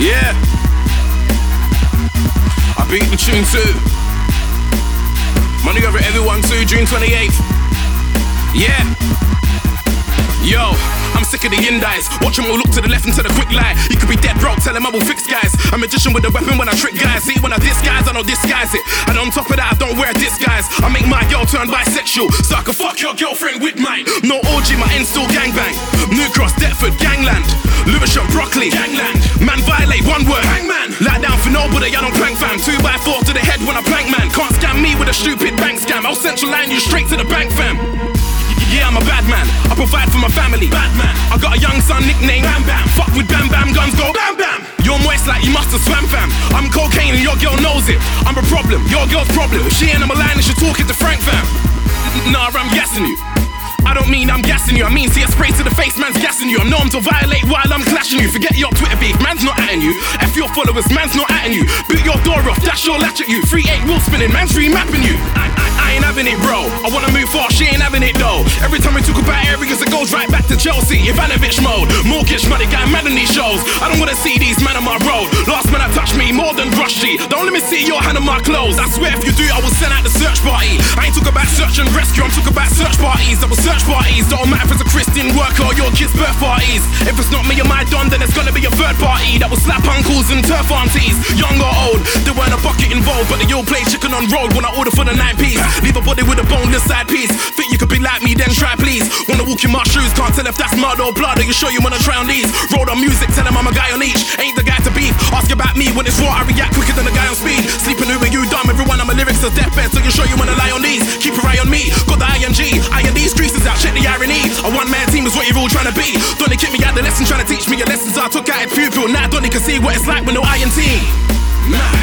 Yeah. I beat the tune too. Money over everyone too, June 28th. Yeah. Yo, I'm sick of the indies. Watch them all look to the left and to the quick lie. You could be dead broke, tell them I will fix guys. I'm a magician with a weapon when I trick guys. See, when I disguise, I don't disguise it. And on top of that, I don't wear a disguise. I make my girl turn bisexual, so I can fuck your girlfriend with mine. No orgy, my install gangbang. New Cross, Deptford, gangland. Lewisham, Broccoli, gangland. Man violate, one word, hangman. Lie down for nobody, I don't plank fam. 2x4 to the head when I plank man. Can't scam me with a stupid bank scam. I'll central line you straight to the bank fam. Yeah, I'm a bad man, I provide for my family. Bad man, I got a young son nicknamed Bam Bam. Fuck with Bam Bam, guns go Bam Bam. You're moist like you must have swam fam. I'm cocaine and your girl knows it. I'm a problem, your girl's problem. If she ain't on my line, she talking to Frank fam. Nah, I'm gassing you. I don't mean I'm gassing you, I mean see a spray to the face, man's gassing you. I'm known to violate while I'm clashing you. Forget your Twitter beef, man's not atting you. F your followers, man's not atting you. Boot your door off, dash your latch at you. 3-8 wheel spinning, man's remapping you. I ain't having it, bro. I wanna move fast, she ain't having it though. Every time we talk about areas, it goes right back to Chelsea, Ivanovic mode. Mortgage money, got mad in these shows. I don't wanna see these men on my road. Last man that touched me, more than Rushy. Don't let me see your hand on my clothes. I swear if you do, I will send out the search party. I ain't talking about search and rescue, I'm talking about search parties. I will search parties, don't matter if it's a Christian worker or your kid's birth parties. If it's not me or my don, then it's gonna be a third party that will slap uncles and turf aunties. Young or old, there weren't a bucket involved, but they all play chicken on road when I order for the 9-piece. Leave a body with a boneless side piece. Think you could be like me, then try please. Wanna walk in my shoes, can't tell if that's mud or blood. Are you sure you wanna try on these? Roll on music, tell them I'm a guy on each. Ain't the guy to beef, ask about me when it's raw, I react quicker than a guy on speed. Sleeping over you dumb, everyone on my lyrics is deathbed. So you sure you wanna lie on these? Keep your eye on me, got the ING. IND creases out, check the irony. A one-man team is what you're all trying to be. Donny kicked me out the lesson, trying to teach me your lessons I took out at pupil. Now Donny can see what it's like with no INT.